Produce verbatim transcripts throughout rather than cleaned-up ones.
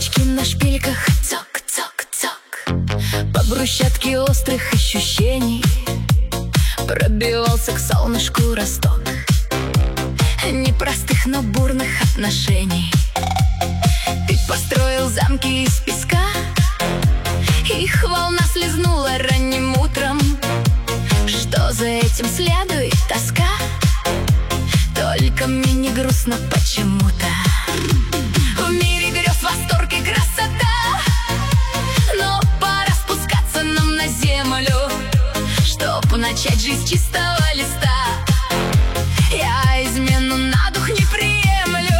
Лодочки на шпильках, цок-цок-цок. По брусчатке острых ощущений пробивался к солнышку росток непростых, но бурных отношений. Ты построил замки из песка, их волна слезнула ранним утром. Что за этим следует тоска? Только мне не грустно почему-то. В мире грез восторг и красота, но пора спускаться нам на землю, чтоб начать жизнь с чистого листа. Я измену на дух не приемлю.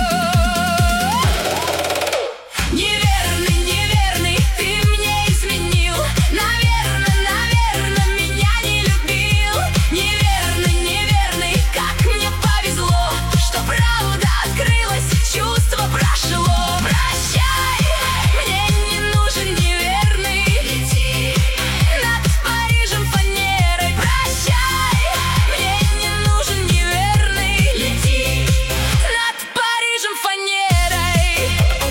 Неверный, неверный, ты мне изменил. Наверно, наверно, меня не любил. Неверный, неверный, как мне повезло, что правда открылась, чувство прошло. Прощай, мне не нужен неверный. Лети над Парижем фанерой. Прощай, мне не нужен неверный. Лети над Парижем фанерой.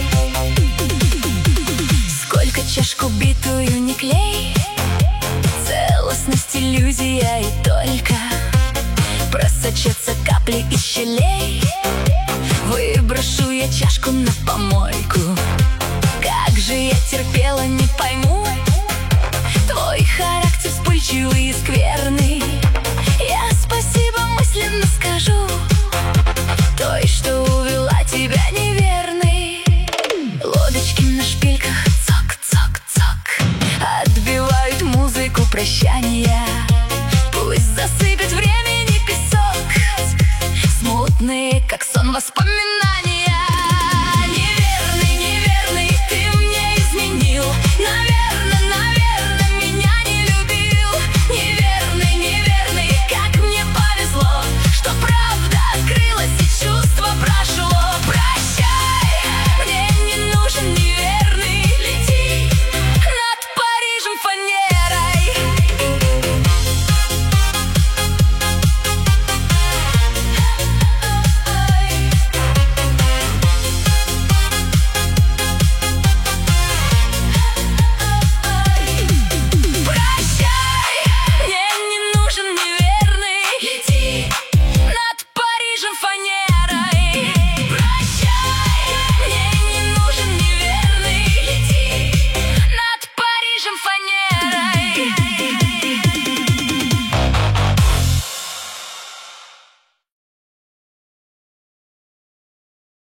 Сколько чашку битую не клей, целостность иллюзия, и только просочатся капли из щелей. Выброшу я чашку на помойку. Как же я терпела, не пойму. Твой характер вспыльчивый и скверный. Я спасибо мысленно скажу той, что увела тебя неверной. Лодочки на шпильках, цок-цок-цок, отбивают музыку прощания. Пусть засыпет времени песок, смутные, как сон, воспоминания.